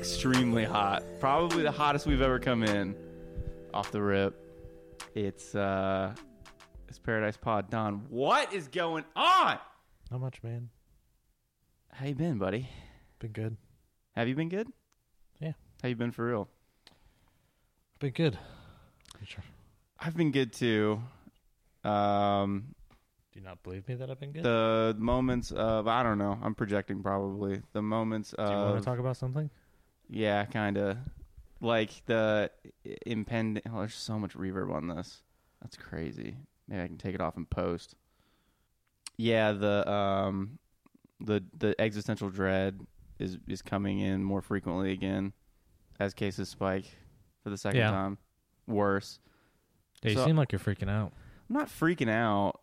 extremely hot. Probably the hottest we've ever come in off the rip. It's Paradise Pod. Don, what is going on? Not much, man. How you been, buddy? Been good. Have you been good? Yeah. How you been for real? Been good. I've been good too. Do you not believe me that I've been good? The moments of, I don't know, I'm projecting probably. The moments of... Do you want to talk about something? Yeah, kind of. Like the impending... Oh, there's so much reverb on this. That's crazy. Maybe I can take it off and post. Yeah, the existential dread is coming in more frequently again as cases spike for the second time. Worse. Yeah, you seem like you're freaking out. I'm not freaking out.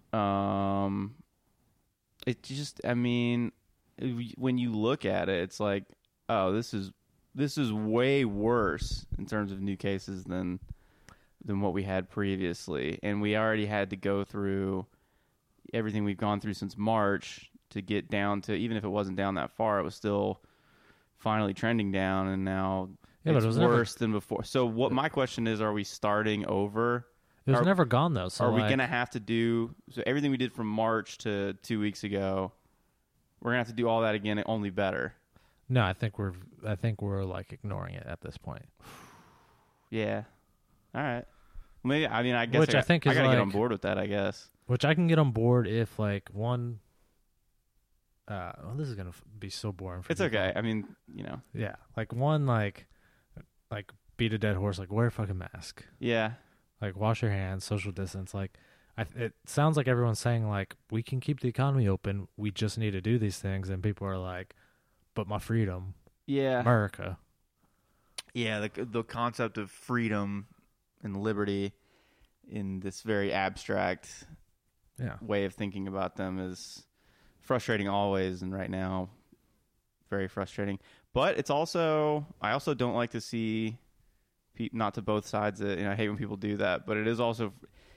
It just, I mean, when you look at it, it's like, oh, this is way worse in terms of new cases than what we had previously, and we already had to go through everything we've gone through since March to get down to, even if it wasn't down that far, it was still finally trending down, and now it's worse than before. So what my question is, are we starting over? It was never gone, though. So are we going to have to do... So everything we did from March to 2 weeks ago, we're going to have to do all that again, only better. No, I think we're like ignoring it at this point. Yeah. All right. Maybe, I mean, I guess I think I got to get on board with that, I guess. Which I can get on board if, like, one... this is going to be so boring for It's people. okay. I mean, you know. Yeah. Like, one, like beat a dead horse. Like, wear a fucking mask. Yeah. Like, wash your hands, social distance. Like, it sounds like everyone's saying, like, we can keep the economy open. We just need to do these things. And people are like, but my freedom. Yeah. America. Yeah, the concept of freedom and liberty in this very abstract way of thinking about them is frustrating always, and right now, very frustrating. But it's also, I also don't like to see... Not to both sides. I hate when people do that, but it is also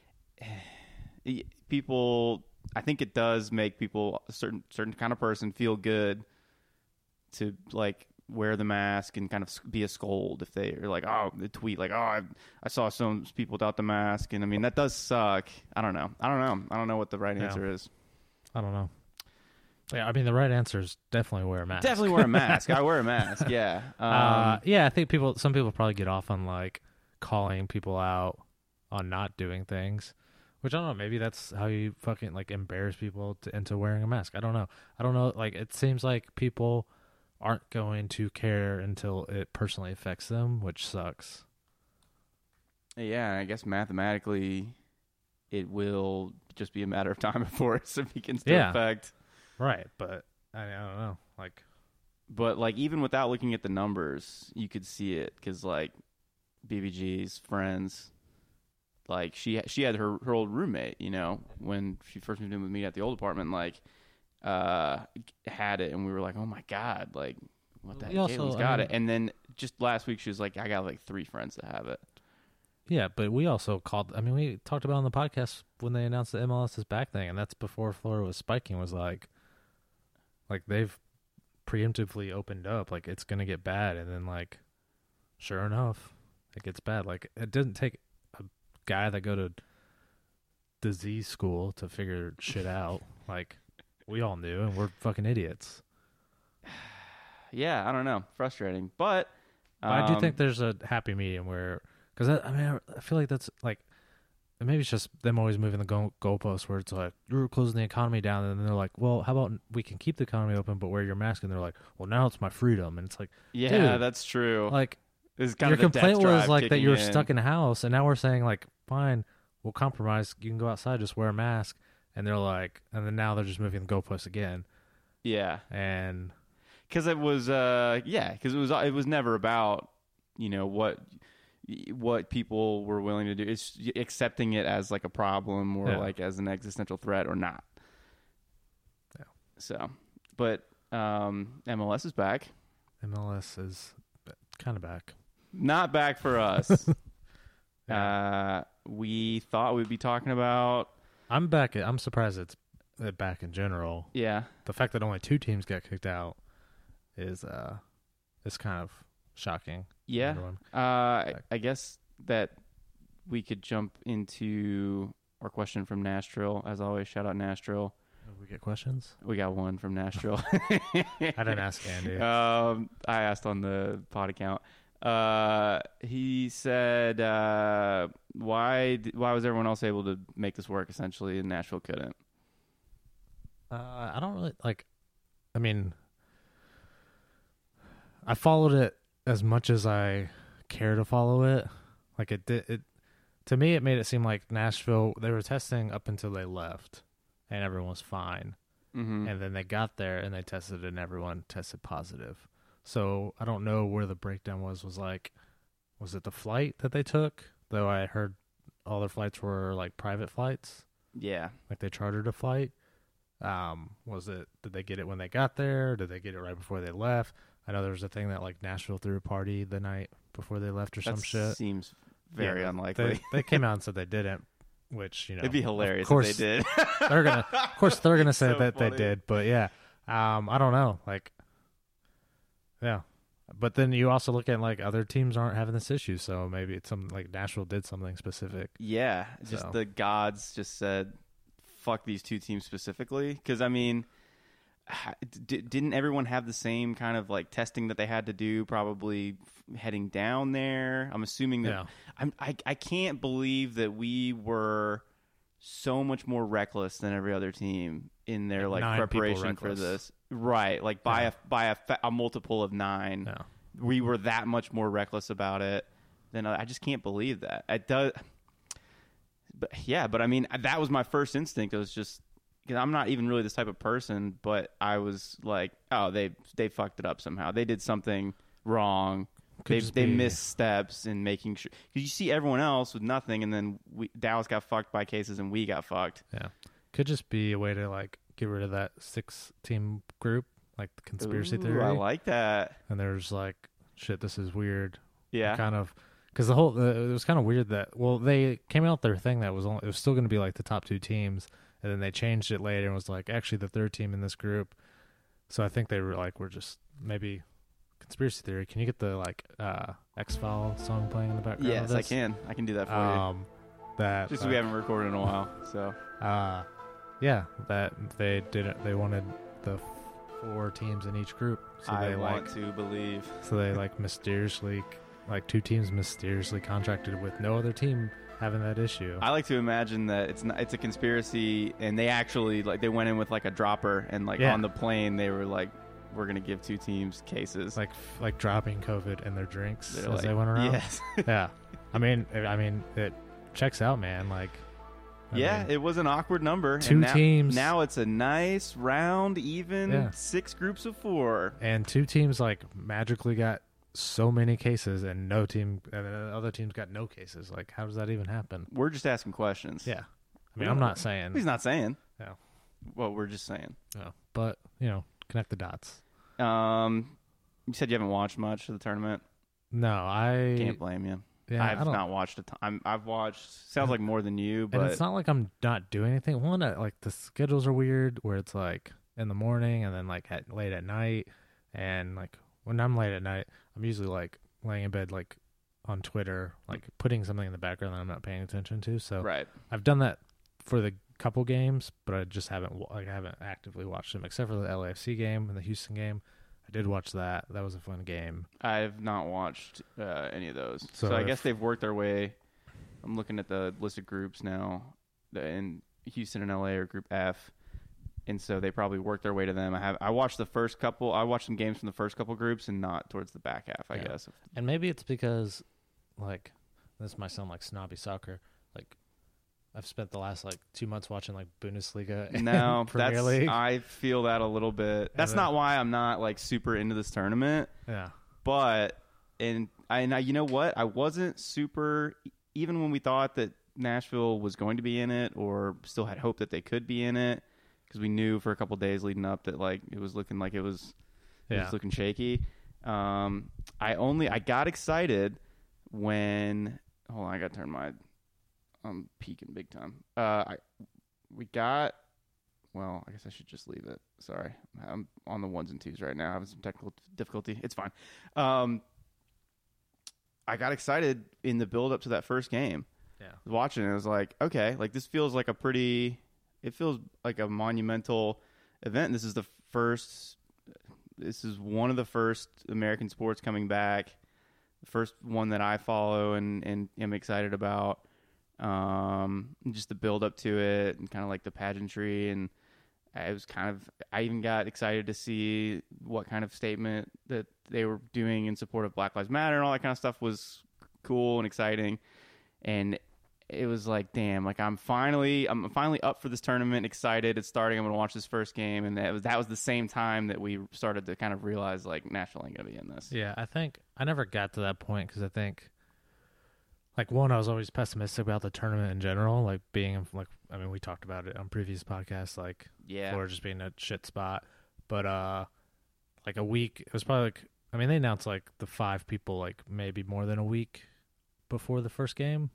people. I think it does make people, a certain kind of person, feel good to like wear the mask and kind of be a scold if they are like, oh, the tweet like, oh, I saw some people without the mask, and I mean that does suck. I don't know what the right answer is. I don't know. Yeah, I mean, the right answer is definitely wear a mask. Definitely wear a mask. I wear a mask, yeah. Yeah, I think some people probably get off on, like, calling people out on not doing things, which I don't know. Maybe that's how you fucking, like, embarrass people into wearing a mask. I don't know. Like, it seems like people aren't going to care until it personally affects them, which sucks. Yeah, I guess mathematically it will just be a matter of time before it begins to affect... Right, but I don't know. But even without looking at the numbers, you could see it because like BBG's friends, like she had her old roommate, you know, when she first moved in with me at the old apartment, like had it, and we were like, oh my god, like what the heck, Caitlin's got it. And then just last week she was like, I got like 3 friends that have it. Yeah, but we also called. I mean, we talked about on the podcast when they announced the MLS is back thing, and that's before Florida was spiking. Was like they've preemptively opened up, like it's gonna get bad, and then like sure enough, it gets bad. Like it didn't take a guy that go to disease school to figure shit out. Like we all knew, and we're fucking idiots. Yeah, I don't know, frustrating, but I do think there's a happy medium where, because I feel like that's like. And maybe it's just them always moving the goalposts where it's like, you're closing the economy down. And then they're like, well, how about we can keep the economy open, but wear your mask? And they're like, well, now it's my freedom. And it's like, yeah, dude, that's true. Like, this is kind your of the complaint was like that you were in. stuck in a house. And now we're saying, like, fine, we'll compromise. You can go outside, just wear a mask. And they're like, and then now they're just moving the goalposts again. Yeah. And because it was, because it was never about, you know, what people were willing to do. It's accepting it as like a problem or like as an existential threat or not. Yeah. So, but MLS is back. MLS is kind of back. Not back for us. Yeah. We thought we'd be talking about... I'm back. I'm surprised it's back in general. Yeah. The fact that only 2 teams got kicked out is is kind of shocking. Yeah. Everyone. I guess that we could jump into our question from Nashville. As always, shout out Nashville. We get questions. We got one from Nashville. I didn't ask Andy. I asked on the pod account. He said, "Why was everyone else able to make this work essentially, and Nashville couldn't?" I don't really like. I mean, I followed it as much as I care to follow it. Like it did. It to me, it made it seem like Nashville. They were testing up until they left, and everyone was fine. Mm-hmm. And then they got there and they tested, and everyone tested positive. So I don't know where the breakdown was. Was it the flight that they took? Though I heard all their flights were like private flights. Yeah. Like they chartered a flight. Did they get it when they got there? Did they get it right before they left? I know there was a thing that like Nashville threw a party the night before they left or some shit. Seems very unlikely. They came out and said they didn't, which, it'd be hilarious of course, if they did. Of course they're gonna say So that funny. they did, but yeah. I don't know. Like, yeah. But then you also look at like other teams aren't having this issue, so maybe it's some like Nashville did something specific. Yeah, just So. the gods just said, "Fuck these two teams specifically." Because I mean, didn't everyone have the same kind of like testing that they had to do? Probably heading down there. I'm assuming that. Yeah. I can't believe that we were so much more reckless than every other team in their like 9 people preparation for reckless. this. Right, like by a multiple of 9. Yeah. We were that much more reckless about it than I just can't believe that. It does. But yeah, but I mean, that was my first instinct. It was just because I'm not even really this type of person, but I was like, oh, they fucked it up somehow. They did something wrong. They missed steps in making sure, because you see everyone else with nothing, and then Dallas got fucked by cases, and we got fucked. Yeah, could just be a way to like get rid of that 6-team group, like the conspiracy theory. I like that. And there's like, shit, this is weird. Yeah, Kind of, because it was kind of weird that they came out with their thing that it was still going to be like the top 2 teams, and then they changed it later and was like actually the 3rd team in this group. So I think they were like, we're just maybe. Conspiracy theory. Can you get the like X-File song playing in the background? Yes, I can. I can do that for you. That just we haven't recorded in a while, so. Yeah, that they didn't. They wanted the 4 teams in each group. So I they want to believe. So they like mysteriously, like 2 teams mysteriously contracted with no other team having that issue. I like to imagine that it's a conspiracy, and they actually like they went in with like a dropper, and like on the plane they were like, we're gonna give 2 teams cases, like dropping COVID in their drinks They're as like, they went around. Yes. Yeah, I mean it checks out, man. Like, I mean, it was an awkward number. 2 teams. Now it's a nice round, even 6 groups of 4, and 2 teams like magically got so many cases, and no team, and the other teams got no cases. Like, how does that even happen? We're just asking questions. Yeah, I mean, I'm not saying he's not saying. Yeah, well, we're just saying. Yeah, but connect the dots. You said you haven't watched much of the tournament. No, I can't blame you. Yeah, I've not watched a ton. I've watched. Sounds like more than you, but and it's not like I'm not doing anything. One, like the schedules are weird, where it's like in the morning and then like late at night, and like when I'm late at night, I'm usually like laying in bed, like on Twitter, like putting something in the background that I'm not paying attention to. So right. I've done that for the couple games, but I just haven't actively watched them, except for the LAFC game and the Houston game. I did watch that. That was a fun game. I've not watched any of those. So I guess they've worked their way. I'm looking at the list of groups now, and Houston and LA are Group F, and so they probably worked their way to them. I watched the first couple. I watched some games from the first couple groups, and not towards the back half, I guess. And maybe it's because, like, this might sound like snobby soccer. Like, I've spent the last 2 months watching Bundesliga and Premier League. I feel that a little bit. That's not why I'm not super into this tournament. Yeah. But you know what? I wasn't super, even when we thought that Nashville was going to be in it, or still had hope that they could be in it, because we knew for a couple days leading up that it was looking like it was looking shaky. I got excited when I got to turn my. I'm peaking big time. I guess I should just leave it. Sorry, I'm on the ones and twos right now. I have some technical difficulty. It's fine. I got excited in the build up to that first game. Yeah. Watching it, I was like, okay, like this feels like it feels like a monumental event. This is one of the first American sports coming back. The first one that I follow and am excited about. Just the build up to it and kind of like the pageantry, and I even got excited to see what kind of statement that they were doing in support of Black Lives Matter and all that kind of stuff was cool and exciting. And it was like, damn, like I'm finally up for this tournament, excited. It's starting. I'm going to watch this first game. And that was the same time that we started to kind of realize like Nashville ain't going to be in this. Yeah, I think I never got to that point because I think, like, one, I was always pessimistic about the tournament in general, like being like, I mean, we talked about it on previous podcasts, like Florida just being a shit spot. But like a week, it was probably like, I mean, they announced like the 5 people like maybe more than a week before the first game.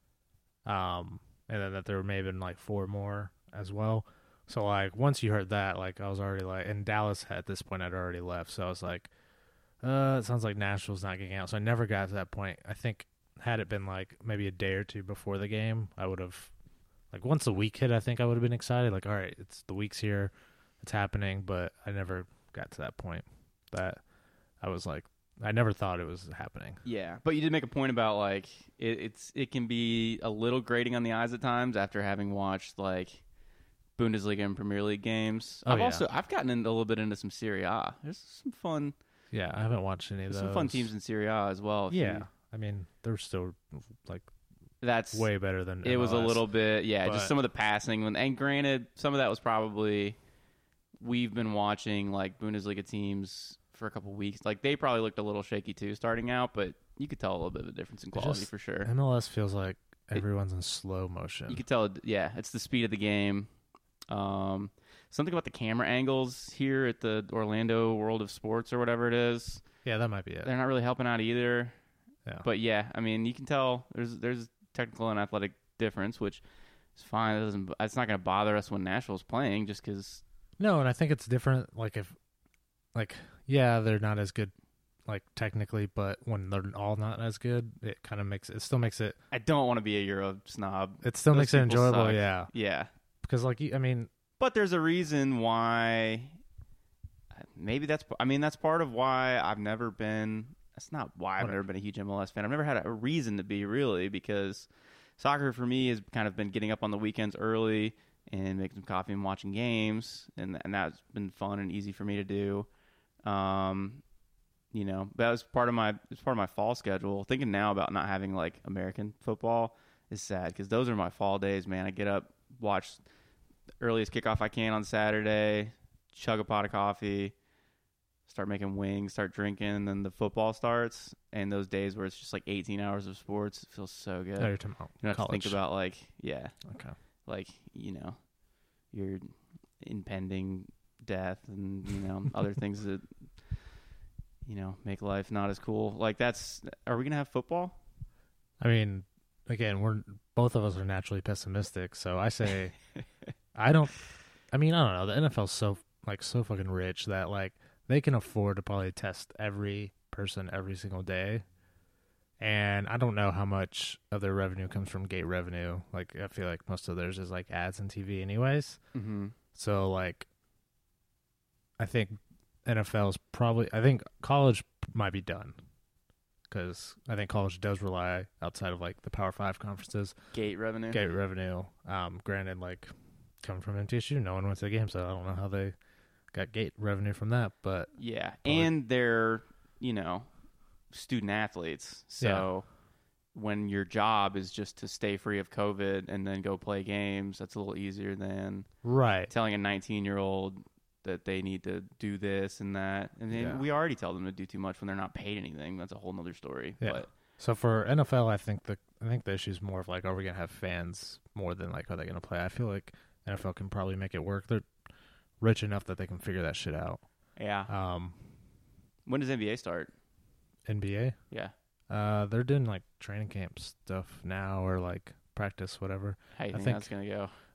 And then that there may have been like 4 more as well. So like once you heard that, like I was already like, and Dallas at this point I'd already left, so I was like, it sounds like Nashville's not getting out. So I never got to that point. I think had it been like maybe a day or two before the game, I would have, like once the week hit, I think I would have been excited. Like, all right, it's the week's here, it's happening. But I never got to that point that I was like, I never thought it was happening. Yeah, but you did make a point about like it can be a little grating on the eyes at times after having watched like Bundesliga and Premier League games. I've gotten a little bit into some Serie A. There's some fun. Yeah, I haven't watched any of those. Some fun teams in Serie A as well. Yeah, I mean they're still like that's way better than it MLS. was a little bit. Yeah, just some of the passing. And granted, some of that was probably we've been watching like Bundesliga teams for a couple weeks. Like they probably looked a little shaky too starting out, but you could tell a little bit of a difference in quality for sure. MLS feels like everyone's in slow motion. You could tell, yeah, it's the speed of the game. Something about the camera angles here at the Orlando World of Sports or whatever it is. Yeah, that might be it. They're not really helping out either. Yeah. But yeah, I mean, you can tell there's technical and athletic difference, which is fine. It's not going to bother us when Nashville's playing, just because. No, and I think it's different. Like if, like yeah, they're not as good, like technically, but when they're all not as good, it kind of still makes it. I don't want to be a Euro snob. It still makes it enjoyable. Suck. Yeah. Yeah. Because like I mean. But there's a reason why. Maybe that's part of why I've never been. That's not why I've never been a huge MLS fan. I've never had a reason to be, really, because soccer for me has kind of been getting up on the weekends early and making some coffee and watching games, and that's been fun and easy for me to do. You know, that was part of my fall schedule. Thinking now about not having like American football is sad because those are my fall days, man. I get up, watch the earliest kickoff I can on Saturday, chug a pot of coffee, start making wings, start drinking, and then the football starts. And those days where it's just like 18 hours of sports, it feels so good. Oh, you're talking about you don't have to think about like, yeah, okay, like, you know, your impending death and, you know, other things that, you know, make life not as cool. Like are we going to have football? I mean, again, both of us are naturally pessimistic, so I say I don't know. The NFL's so fucking rich that like they can afford to probably test every person every single day. And I don't know how much of their revenue comes from gate revenue. Like I feel like most of theirs is like ads and TV anyways. Mm-hmm. So like I think I think college might be done. Because I think college does rely outside of like the Power 5 conferences. Gate revenue. Granted, like coming from MTSU, no one went to the game, so I don't know how they got gate revenue from that. But yeah, and they're, you know, student athletes. So when your job is just to stay free of COVID and then go play games, that's a little easier than telling a 19-year-old that they need to do this and that. And then we already tell them to do too much when they're not paid anything. That's a whole nother story. Yeah. But so for NFL, I think the issue is more of like, are we going to have fans more than like, are they going to play? I feel like NFL can probably make it work. They're rich enough that they can figure that shit out. Yeah. When does NBA start? NBA? Yeah. They're doing like training camp stuff now or like practice, whatever. How do you think that's going to go?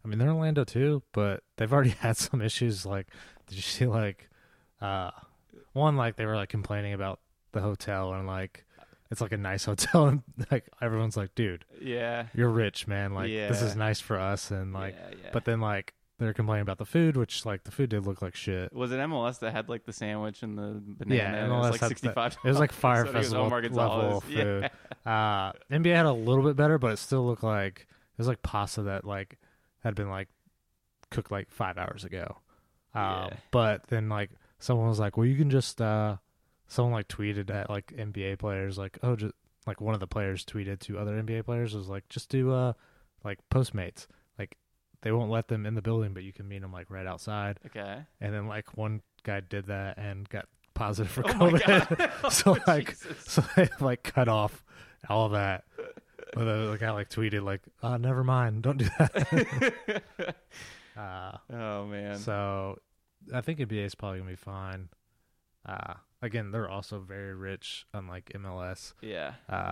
I mean, they're in Orlando too, but they've already had some issues. Like, did you see like, one, like they were like complaining about the hotel and like it's like a nice hotel and like everyone's like, dude, Yeah. you're rich, man. Like this Yeah. is nice for us, and like, Yeah. but then like they're complaining about the food, which like the food did look like shit. Was it MLS that had like the sandwich and the banana? Yeah, and it was MLS like had $65. It was like Fire So I think it was Festival Omar level Gonzalez. food. Yeah. NBA had a little bit better, but it still looked like it was like pasta that like had been like cooked like 5 hours ago. Yeah. But then like someone was like, well, you can just someone like tweeted at like NBA players like, oh, just like one of the players tweeted to other NBA players was like, just do like Postmates. Like they won't let them in the building, but you can meet them like right outside. Okay. And then like one guy did that and got positive for Oh my COVID. God. So Oh, like, Jesus. so they like cut off all of that. But the guy like tweeted like, never mind, don't do that. Oh man. So I think NBA is probably gonna be fine. Again, they're also very rich, unlike MLS, Yeah.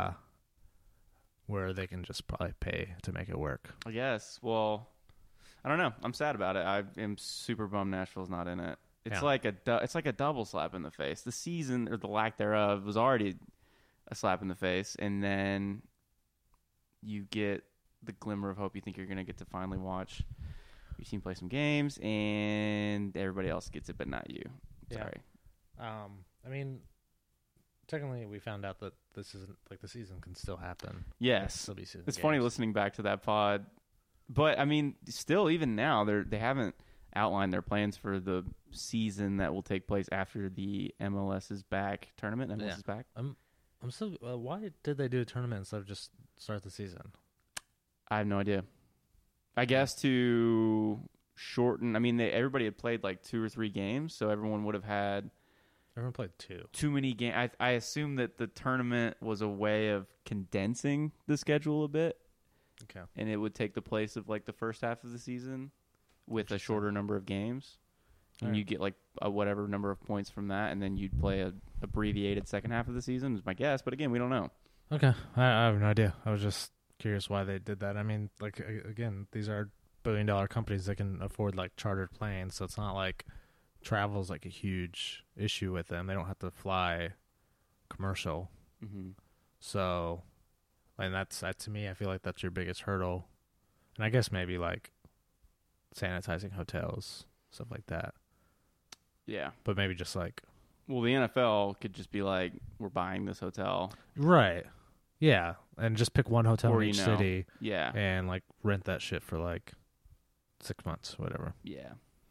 where they can just probably pay to make it work. I guess. Well, I don't know. I'm sad about it. I am super bummed Nashville's not in it. It's Yeah. it's like a double slap in the face. The season or the lack thereof was already a slap in the face, and then you get the glimmer of hope. You think you're going to get to finally watch your team play some games, and everybody else gets it, but not you. Yeah. Sorry. I mean, technically, we found out that this isn't like the season can still happen. Yes. Still be season It's funny games. listening back to that pod, but I mean, still, even now, they haven't outlined their plans for the season that will take place after the MLS is back tournament. MLS Yeah. is back. I'm still. Why did they do a tournament instead of just start the season? I have no idea. I guess to shorten. I mean, everybody had played like 2 or 3 games, so everyone would have had Everyone played 2. too many games. I assume that the tournament was a way of condensing the schedule a bit, Okay. and it would take the place of like the first half of the season with a shorter number of games, and Alright. you get like a whatever number of points from that, and then you'd play a abbreviated second half of the season. Is my guess, but again, we don't know. Okay. I have no idea. I was just curious why they did that. I mean, like again, these are billion-dollar companies that can afford like chartered planes, so it's not like travel's like a huge issue with them. They don't have to fly commercial. Mm-hmm. So, and that to me, I feel like that's your biggest hurdle. And I guess maybe like sanitizing hotels, stuff like that. Yeah. But maybe just like Well, the NFL could just be like, we're buying this hotel. right, yeah, and just pick one hotel Or, in you each know, city Yeah. and like rent that shit for like 6 months, whatever. Yeah.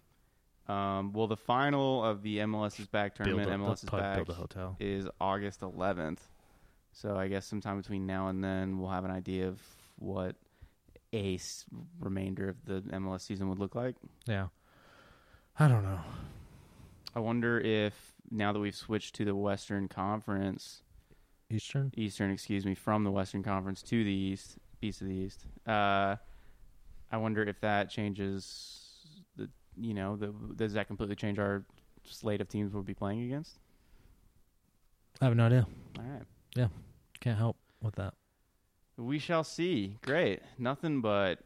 Well, the final of the MLS is back tournament, MLS is back, build a hotel. is August 11th. So I guess sometime between now and then we'll have an idea of what a remainder of the MLS season would look like. Yeah, I don't know. I wonder if now that we've switched to the Western Conference, Eastern. from the Western Conference to the East of the East, I wonder if that changes does that completely change our slate of teams we'll be playing against? I have no idea. All right. Can't help with that. We shall see. Great. Nothing but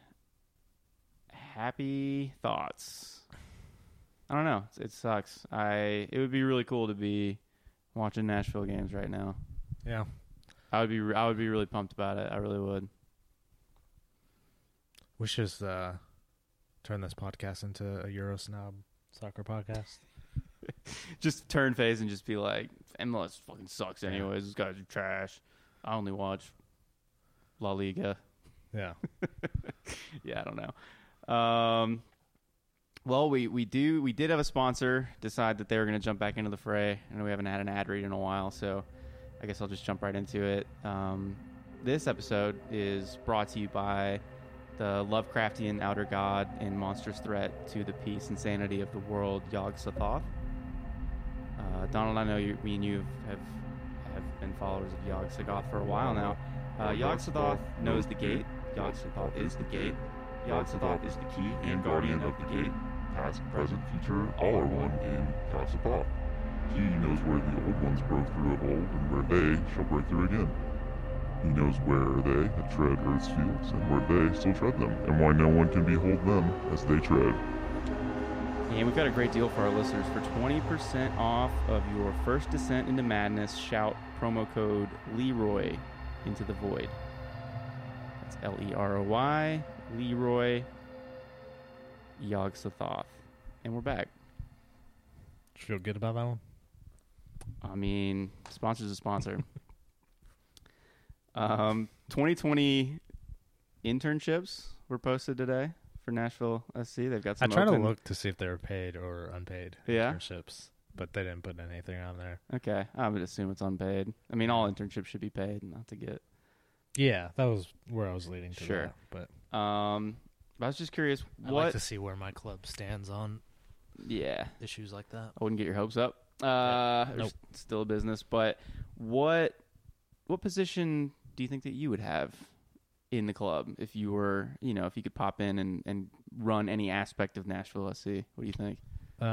happy thoughts. I don't know. It sucks. It would be really cool to be watching Nashville games right now. Yeah. I would be really pumped about it. I really would. We should just turn this podcast into a Euro snob soccer podcast. Just turn face and just be like, MLS fucking sucks Yeah. anyways. These guys are trash. I only watch La Liga. Yeah. Yeah, I don't know. Well, we did have a sponsor decide that they were going to jump back into the fray. I know we haven't had an ad read in a while, so I guess I'll just jump right into it. This episode is brought to you by the Lovecraftian outer god and monstrous threat to the peace and sanity of the world, Yog-Sothoth. Donald, I know me and you have been followers of Yog-Sothoth for a while now. Yog-Sothoth knows the gate. Yog-Sothoth is the gate. Yog-Sothoth is the key and guardian of the gate. Past, present, future, all are one in He knows where they tread Earth's fields and where they still tread them, and why no one can behold them as they tread. And we've got a great deal for our listeners. For 20% off of your first descent into madness, shout promo code Leroy into the void. That's Leroy, Leroy Yog Sothoth. And we're back. Feel good about that one? I mean, sponsor's a sponsor. 2020 internships were posted today for Nashville SC. They've got I some tried to open. look to see if they were paid or unpaid Yeah? internships, but they didn't put anything on there. Okay, I would assume it's unpaid. I mean, all internships should be paid, not to get. Yeah, that was where I was leading to. Sure. That, but I was just curious. I'd What? like to see where my club stands on Yeah, issues like that. I wouldn't get your hopes up. Nope. There's still a business, but what position do you think that you would have in the club if you were, if you could pop in and run any aspect of Nashville SC? What do you think?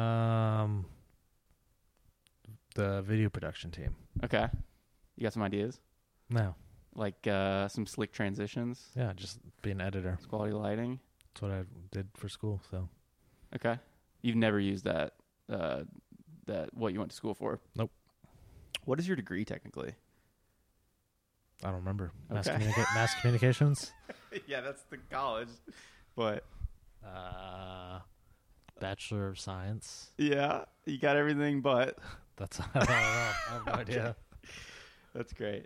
the video production team. Okay, you got some ideas, No. like some slick transitions, Yeah, just be an editor. quality lighting. That's what I did for school. So Okay, you've never used that what you went to school for? Nope. What is your degree technically? I don't remember. Okay. Mass communications. Yeah, that's the college, but Bachelor of Science. yeah, you got everything but. That's I don't know. I have no idea. That's great.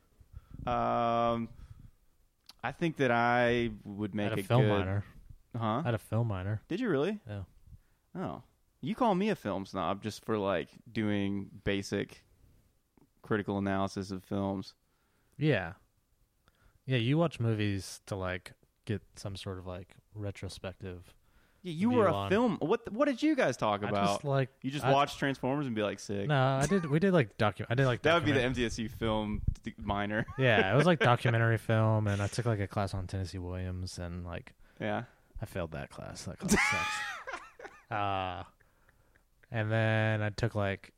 I think that I would I make had a a film good. minor. Huh? I had a film minor. Did you really? Yeah. Oh, you call me a film snob just for like doing basic critical analysis of films. Yeah. Yeah, you watch movies to like get some sort of like retrospective. Yeah, you View were a on- film. What did you guys talk I about? just like You just I- watched Transformers and be like sick. No, I did. We did like I did like That would be the document- MTSU film minor. Yeah, it was like documentary film, and I took like a class on Tennessee Williams, and like Yeah. I failed that class. That class sucks. And then I took like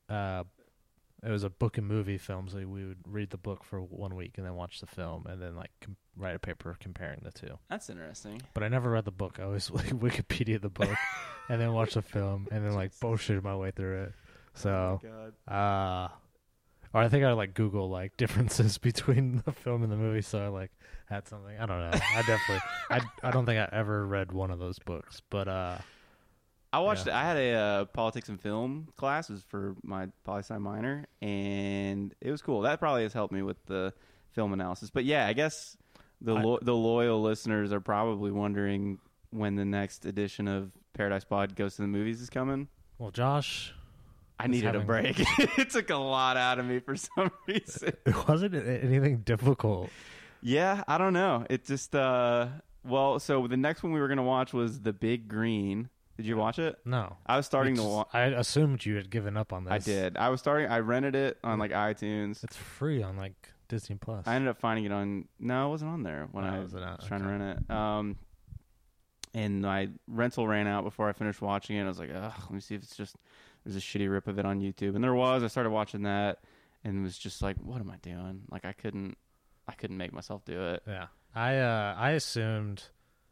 it was a book and movie film, so we would read the book for 1 week and then watch the film, and then like write a paper comparing the two. That's interesting. But I never read the book. I always like Wikipedia the book, and then watch the film, and then like bullshit my way through it. So, God. or I think I like Google like differences between the film and the movie, so I like had something. I don't know. I definitely, I don't think I ever read one of those books, but I watched. Yeah. I had a politics and film class. It was for my poli-sci minor, and it was cool. That probably has helped me with the film analysis. But yeah, I guess the loyal listeners are probably wondering when the next edition of Paradise Pod Goes to the Movies is coming. well, Josh, I needed a having- break. It took a lot out of me for some reason. it wasn't anything difficult. Yeah, I don't know. It just well, so the next one we were gonna watch was The Big Green. Did you watch it? No, I was starting to watch. I assumed you had given up on this. I did. I was starting. I rented it on like iTunes. It's free on like Disney Plus. I ended up finding it on. No, it wasn't on there when Oh, I was was it not? trying to Okay. rent it. And my rental ran out before I finished watching it. I was like, ugh, let me see if it's just there's a shitty rip of it on YouTube, and there was. I started watching that, and was just like, what am I doing? Like I couldn't make myself do it. Yeah, I assumed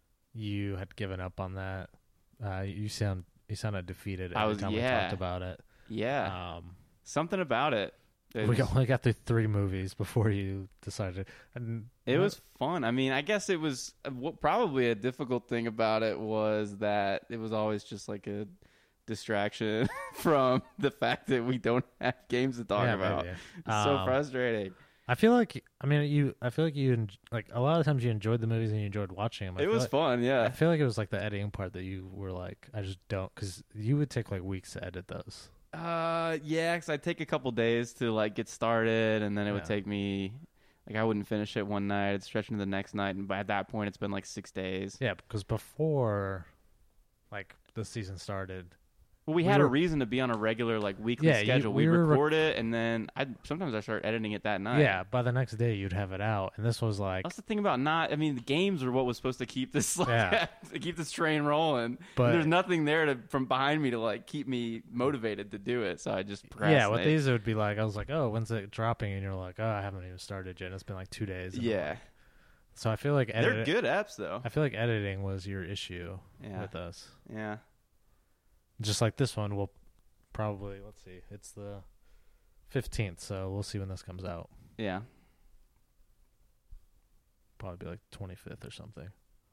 you had given up on that. You sounded defeated every time we talked about it. Yeah, something about it. We only got through 3 movies before you decided. And It was fun. I mean, I guess it was probably a difficult thing about it was that it was always just like a distraction from the fact that we don't have games to talk about. maybe. It's so frustrating. I feel like you like a lot of times you enjoyed the movies and you enjoyed watching them. It was fun, yeah. I feel like it was like the editing part that you were like, I just don't, because you would take like weeks to edit those. Yeah, because I'd take a couple days to like get started, and then it would Yeah. take me like I wouldn't finish it one night. It'd stretch into the next night, and by that point, it's been like 6 days. Yeah, because before like the season started, Well, we had a reason to be on a regular like weekly Yeah, schedule. we We were record it, and then sometimes I start editing it that night. Yeah, by the next day you'd have it out, and this was like, That's the thing about not. I mean, the games are what was supposed to keep this to keep this train rolling. But- There's nothing there from behind me to like keep me motivated to do it. So I just yeah. procrastinate. With these, it would be like, I was like, oh, when's it dropping? And you're like, oh, I haven't even started yet. It's been like 2 days. And Yeah, So I feel like they're good apps though. I feel like editing was your issue Yeah. with us. Yeah. Just like this one, we'll probably, let's see, it's the 15th, so we'll see when this comes out. Yeah. Probably be like 25th or something.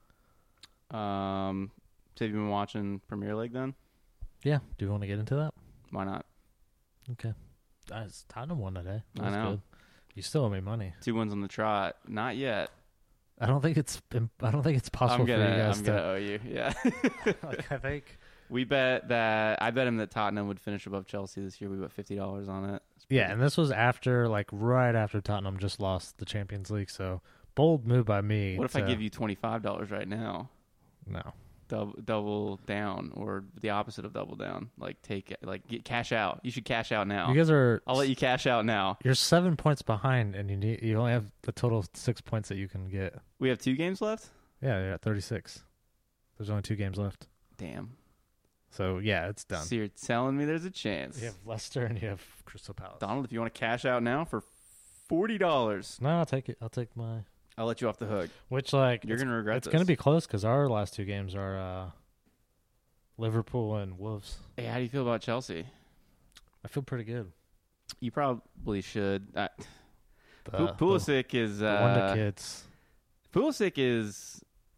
So have you been watching Premier League then? Yeah. Do you want to get into that? Why not? Okay. Tottenham won today. That I was know. Good. You still owe me money. 2 wins on the trot. Not yet. I don't think it's possible for you guys I'm to. gonna owe you. Yeah. Like, I think. I bet him that Tottenham would finish above Chelsea this year. We bet $50 on it. Yeah, and this was after, like, right after Tottenham just lost the Champions League. So bold move by me. What if I give you $25 right now? No. Double down, or the opposite of double down. Like get cash out. You should cash out now. You guys are. I'll let you cash out now. You're 7 points behind, and you only have the total of 6 points that you can get. We have 2 games left. Yeah, you're at 36. There's only 2 games left. Damn. So yeah, it's done. So you're telling me there's a chance. You have Leicester and you have Crystal Palace. Donald, if you want to cash out now for $40, No, I'll take it. I'll take my. I'll let you off the hook. Which, like, You're gonna regret it's this. going to be close because our last 2 games are Liverpool and Wolves. Hey, how do you feel about Chelsea? I feel pretty good. You probably should. The Pulisic is Wonder Kids. Pulisic is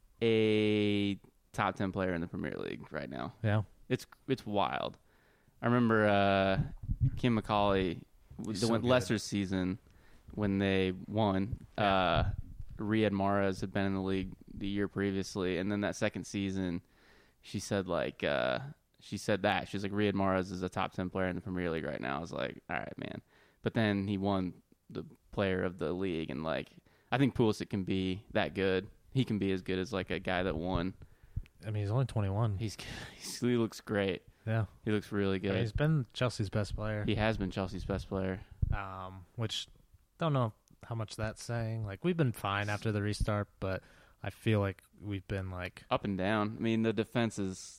a top 10 player in the Premier League right now. Yeah. It's wild. I remember Kim McCauley, He's the so good. Leicester's season when they won. Riyad Mahrez had been in the league the year previously, and then that second season, she said like she's like Riyad Mahrez is a top 10 player in the Premier League right now. I was like, all right, man. But then he won the player of the league, and like I think Pulisic can be that good. He can be as good as like a guy that won. I mean, he's only 21. He looks great. Yeah. He looks really I good. mean, he's been Chelsea's best player. He has been Chelsea's best player. Which don't know how much that's saying. Like, we've been fine after the restart, but I feel like we've been like Up and down. I mean, the defense is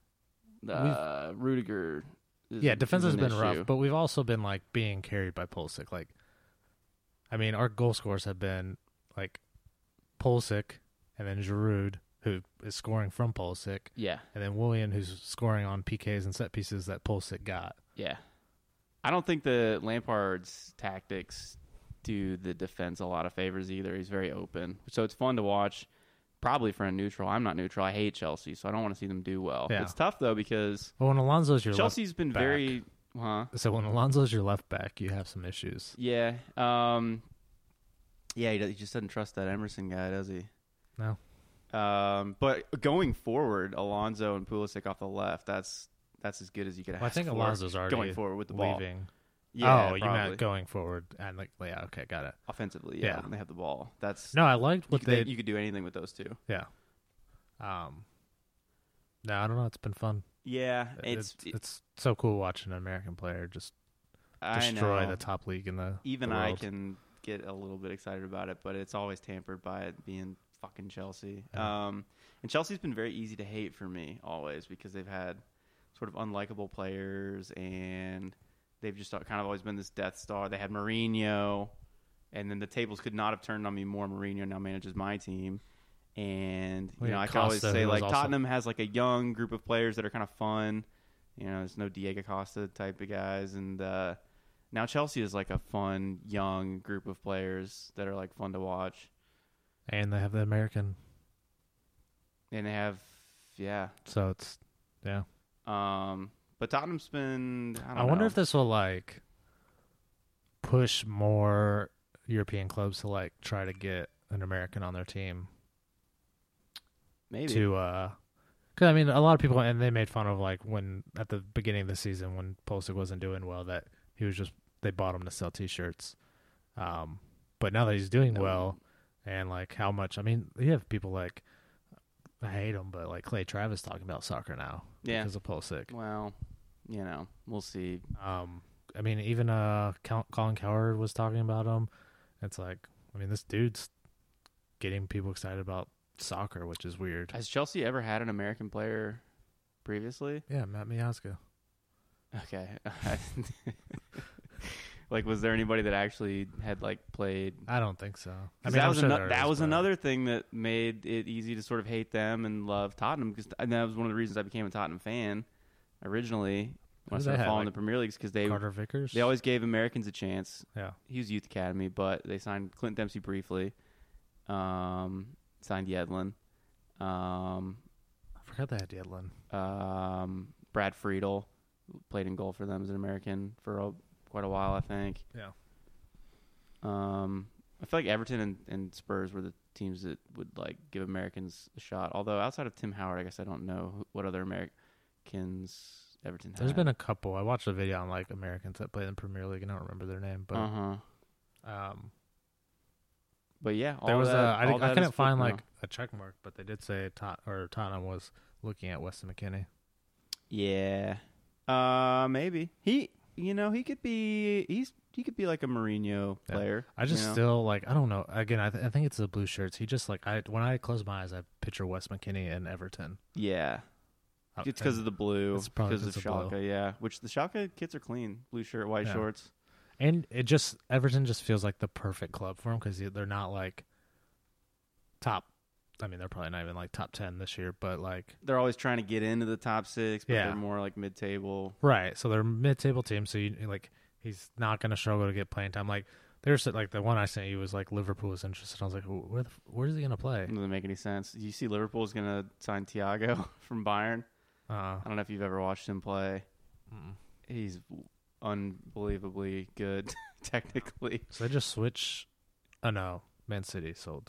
Rudiger. defense has an been issue. rough, but we've also been like being carried by Pulisic. Like, I mean, our goal scorers have been like Pulisic and then Giroud, who is scoring from Pulisic, Yeah, and then Willian, who's scoring on PKs and set pieces that Pulisic got. yeah. I don't think the Lampard's tactics do the defense a lot of favors either. He's very open, so it's fun to watch. Probably for a neutral. I'm not neutral. I hate Chelsea, so I don't want to see them do well. Yeah. It's tough though because Well, when Alonso's your Chelsea's been back. very, so when Alonso's your left back, you have some issues. Yeah. He just doesn't trust that Emerson guy, does he? No. But going forward, Alonso and Pulisic off the left, that's as good as you could ask Well, I think for Alonso's already going forward with the ball. leaving. Yeah, you probably. meant going forward and like, yeah, okay, got it. Offensively, Yeah. when they have the ball. That's No, I liked what you could do anything with those two. yeah. No, I don't know. It's been fun. Yeah, It's so cool watching an American player just I destroy know. the top league in the Even the I world. can get a little bit excited about it, but it's always tampered by it being fucking Chelsea. Yeah. And Chelsea's been very easy to hate for me always because they've had sort of unlikable players and they've just kind of always been this Death Star. They had Mourinho, and then the tables could not have turned on me more. Mourinho now manages my team. And, Well, yeah, I can always Costa, say, who was like, also- Tottenham has, like, a young group of players that are kind of fun. You know, there's no Diego Costa type of guys. And now Chelsea is, like, a fun, young group of players that are, like, fun to watch. and they have the American. And they have, yeah. So it's yeah. But Tottenham's been, I I don't wonder know. if this will like push more European clubs to like try to get an American on their team Maybe. to because I mean a lot of people and they made fun of like when at the beginning of the season when Pulisic wasn't doing well that he was just they bought him to sell T-shirts, but now that he's doing well and like how much I mean you have people like I hate him but like Clay Travis talking about soccer now Yeah. because of Pulisic. Well, we'll see. I mean, even Colin Cowherd was talking about him. It's like, I mean, this dude's getting people excited about soccer, which is weird. Has Chelsea ever had an American player previously? Yeah, Matt Miazga. Okay. Like, was there anybody that actually had like played? I don't think so. I 'Cause mean, that I'm was sure there that is, was but- another thing that made it easy to sort of hate them and love Tottenham, and that was one of the reasons I became a Tottenham fan originally when I Who they started had, following like, the Premier Leagues, because they Carter Vickers. always gave Americans a chance. Yeah. He was youth academy, but they signed Clint Dempsey briefly. Signed Yedlin. I forgot they had Yedlin. Brad Friedel played in goal for them as an American for quite a while, I think. Yeah. I feel like Everton and Spurs were the teams that would like give Americans a shot. Although outside of Tim Howard, I guess I don't know what other Americans Everton had. There's been a couple. I watched a video on like Americans that play in the Premier League, and I don't remember their name, but But yeah, all there was that, I all that couldn't is find football. like a check mark, but they did say Tottenham was looking at Weston McKennie. Yeah, maybe he could be he could be like a Mourinho Yeah. player. I just you know? still like I don't know. Again, I think it's the blue shirts. He just like when I close my eyes, I picture Wes McKennie and Everton. Yeah. It's And because of the blue, it's probably because of 'cause of blue. Schalke, yeah. Which the Schalke kits are clean, blue shirt, white Yeah. shorts. And it just Everton just feels like the perfect club for him because they're not like top. I mean, they're probably not even like top 10 this year, but like They're always trying to get into the top 6, but Yeah. they're more like mid-table. right. So they're mid-table team. So you like he's not going to struggle to get playing time. Like there's like the one I sent you was like Liverpool was interested. I was like, where is he going to play? It doesn't make any sense. You see Liverpool's going to sign Thiago from Bayern. I don't know if you've ever watched him play. He's unbelievably good, technically. So they just switch. Oh no, Man City sold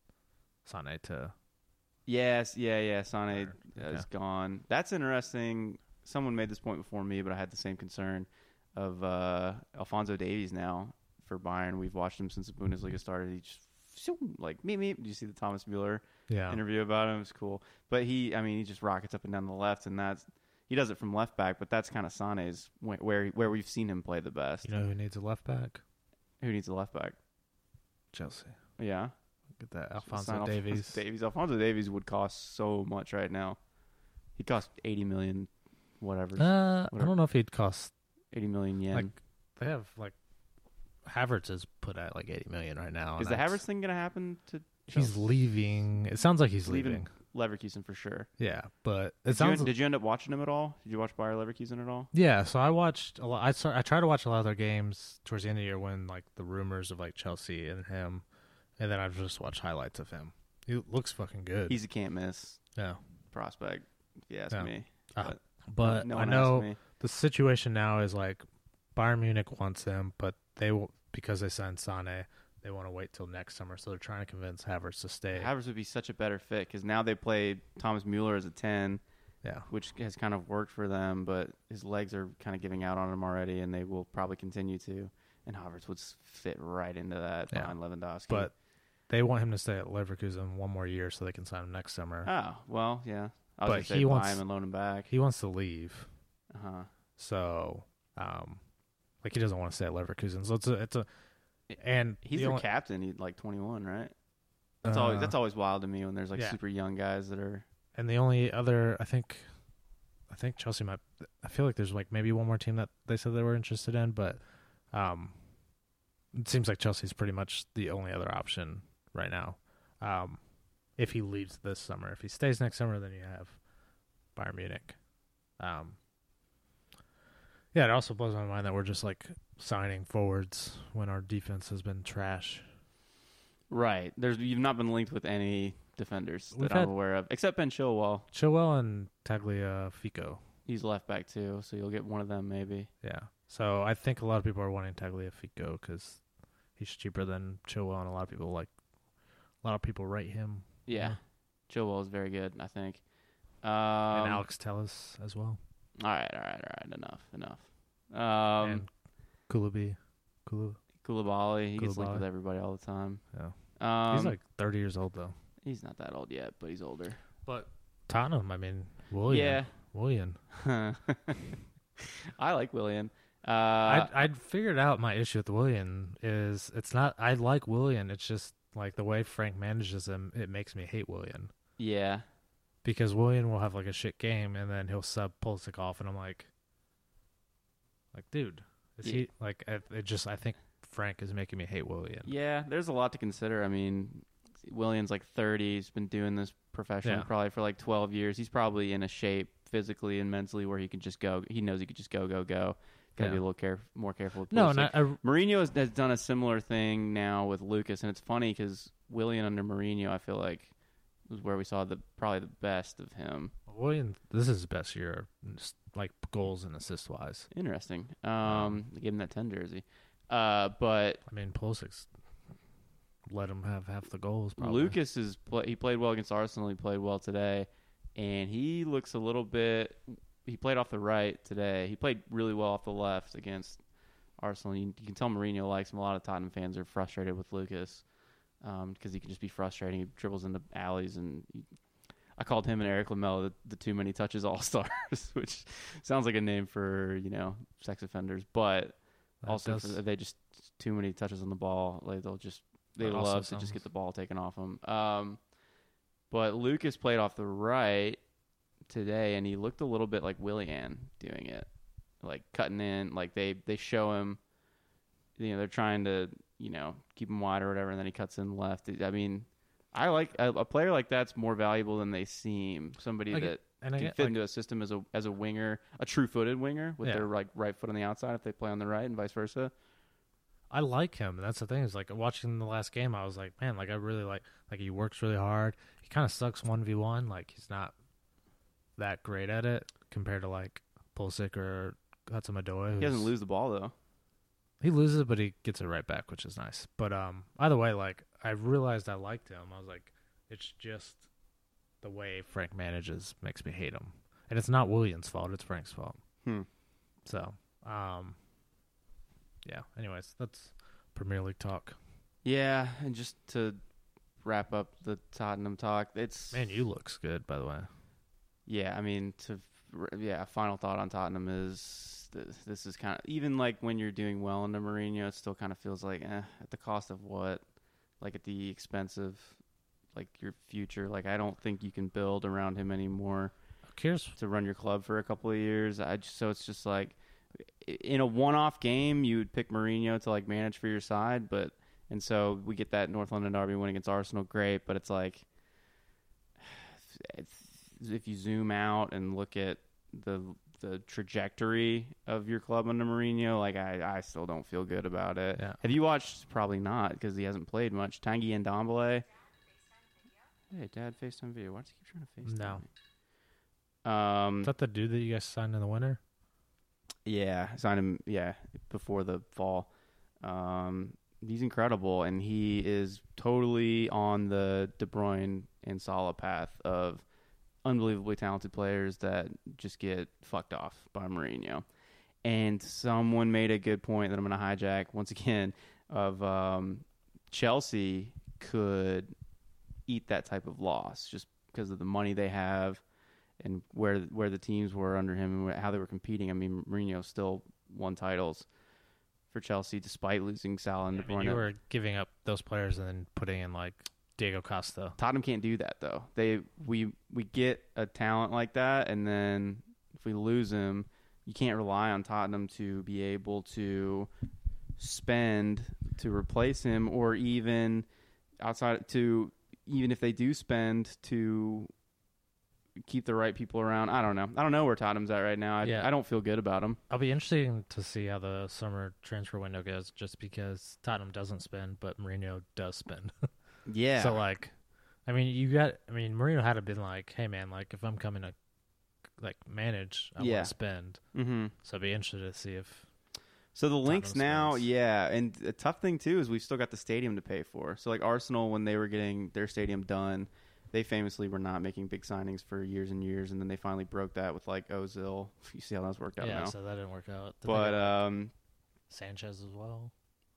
Sane to. Yes, yeah. Sane Okay. is gone. That's interesting. Someone made this point before me, but I had the same concern of Alphonso Davies now for Bayern. We've watched him since the Bundesliga started. He just like me. Did you see the Thomas Mueller interview about him? It was cool. But he just rockets up and down the left, and he does it from left back. But that's kind of Sane's where we've seen him play the best. You know who needs a left back? Who needs a left back? Chelsea. Yeah, Get that Sign Alphonso Davies. Alphonso Davies would cost so much right now. He'd cost 80 million, whatever. I don't know if he'd cost 80 million yen. like they have like Havertz is put at like 80 million right now. Is and the that's- Havertz thing going to happen to He's Chelsea? leaving. It sounds like he's Leaving leaving. Leverkusen for sure. Yeah, but it sounds. Did you end up watching him at all? Did you watch Bayer Leverkusen at all? Yeah, so I watched a lot. I tried to watch a lot of their games towards the end of the year when like the rumors of like Chelsea and him, and then I've just watched highlights of him. He looks fucking good. He's a can't miss yeah, prospect, if you ask Yeah. me. but no I one know asked me. the situation now is like Bayern Munich wants him, but they will because they signed Sane. They want to wait till next summer, so they're trying to convince Havertz to stay. Havertz would be such a better fit because now they play Thomas Mueller as a 10, Yeah, which has kind of worked for them, but his legs are kind of giving out on him already, and they will probably continue to. And Havertz would fit right into that Yeah. behind Lewandowski. but they want him to stay at Leverkusen one more year so they can sign him next summer. Oh, well, yeah. I was But going to say he buy wants- him and loan him back. He wants to leave. Uh-huh. So, like he doesn't want to stay at Leverkusen. So it's a, and He's the their only- captain. He's like 21, right? That's always wild to me when there's like yeah. super young guys that are. And the only other, I think Chelsea might. I feel like there's like maybe one more team that they said they were interested in, but it seems like Chelsea's pretty much the only other option right now. If he leaves this summer, if he stays next summer, then you have Bayern Munich. Yeah, it also blows my mind that we're just like signing forwards when our defense has been trash. Right. You've not been linked with any defenders We've that I'm had- aware of, except Ben Chilwell. Chilwell and Tagliafico. He's left back too, so you'll get one of them maybe. Yeah. So I think a lot of people are wanting Tagliafico because he's cheaper than Chilwell, and a lot of people rate him. Yeah. Chilwell is very good, I think. And Alex Telles as well. All right. Enough. And Koulibaly. Koulibaly, he gets linked Koulibaly. with everybody all the time. Yeah. He's like 30 years old though. he's not that old yet, but he's older. But Tottenham, I mean, Willian. Yeah. I like Willian. I'd figured out my issue with Willian is it's not. I like Willian. It's just like the way Frank manages him. It makes me hate Willian Yeah. because Willian will have like a shit game and then he'll sub Pulisic off, and I'm like, dude, is Yeah. he like? I think Frank is making me hate Willian. Yeah, there's a lot to consider. I mean, Willian's like 30. He's been doing this professionally Yeah. probably for like 12 years. He's probably in a shape physically and mentally where he can just go. He knows he could just go. Got to be a little more careful with No, Pulisic. and Mourinho has done a similar thing now with Lucas, and it's funny because Willian under Mourinho, I feel like, was where we saw probably the best of him. Willian, this is his best year, just like goals and assist wise. Interesting. They gave him that 10 jersey. But I mean, Pulisic's let him have half the goals. Probably. Lucas he played well against Arsenal. He played well today, and he looks a little bit. He played off the right today. He played really well off the left against Arsenal. You can tell Mourinho likes him. A lot of Tottenham fans are frustrated with Lucas because he can just be frustrating. He dribbles into alleys, and I called him and Eric Lamela the too many touches all-stars, which sounds like a name for sex offenders, but also if they just too many touches on the ball, like they love to just get the ball taken off them. But Lucas played off the right today, and he looked a little bit like Willian doing it, like cutting in. Like they show him, they're trying to keep him wide or whatever, and then he cuts in left. I mean, I like a player like that's more valuable than they seem. Somebody that can fit into a system as a winger, a true-footed winger with their right foot on the outside if they play on the right, and vice versa. I like him. That's the thing. Is like watching the last game, I was like, man, like I really like he works really hard. He kind of sucks 1v1. Like he's not that great at it compared to like Pulisic or Hudson-Odoi. He doesn't lose the ball though. He loses it, but he gets it right back, which is nice. But either way, like I realized I liked him. I was like, it's just the way Frank manages makes me hate him, and it's not Willian's fault. It's Frank's fault. So, yeah. Anyways, that's Premier League talk. Yeah, and just to wrap up the Tottenham talk, Man, you looks good, by the way. Yeah, I mean, final thought on Tottenham is this is kind of, even like when you're doing well under Mourinho, it still kind of feels like, at the cost of what? Like at the expense of like your future. Like I don't think you can build around him anymore to run your club for a couple of years. So it's just like in a one-off game, you would pick Mourinho to like manage for your side, and so we get that North London derby win against Arsenal, great, but it's like if you zoom out and look at the trajectory of your club under Mourinho, like I still don't feel good about it. Yeah. Have you watched? Probably not, because he hasn't played much. Tanguy Ndombele. Hey, Dad, FaceTime video. Why does he keep trying to FaceTime No. me? Is that the dude that you guys signed in the winter? Yeah, signed him. Yeah, before the fall. He's incredible, and he is totally on the De Bruyne and Salah path of unbelievably talented players that just get fucked off by Mourinho. And someone made a good point that I'm going to hijack once again of Chelsea could eat that type of loss just because of the money they have and where the teams were under him and how they were competing. I mean, Mourinho still won titles for Chelsea despite losing Salah and De Bruyne. You were giving up those players and then putting in like Diego Costa. Tottenham can't do that though. We get a talent like that, and then if we lose him, you can't rely on Tottenham to be able to spend to replace him, or even even if they do spend to keep the right people around. I don't know where Tottenham's at right now. I don't feel good about them. I'll be interested to see how the summer transfer window goes, just because Tottenham doesn't spend, but Mourinho does spend. Yeah. So like, Mourinho had to been like, hey man, like if I'm coming to like manage, I want to spend. Mm-hmm. So I'd be interested to see if. So the links now, spends. yeah, and a tough thing too is we've still got the stadium to pay for. So like Arsenal, when they were getting their stadium done, they famously were not making big signings for years and years, and then they finally broke that with like Ozil. You see how that's worked out now. Yeah, so that didn't work out. But Sanchez as well.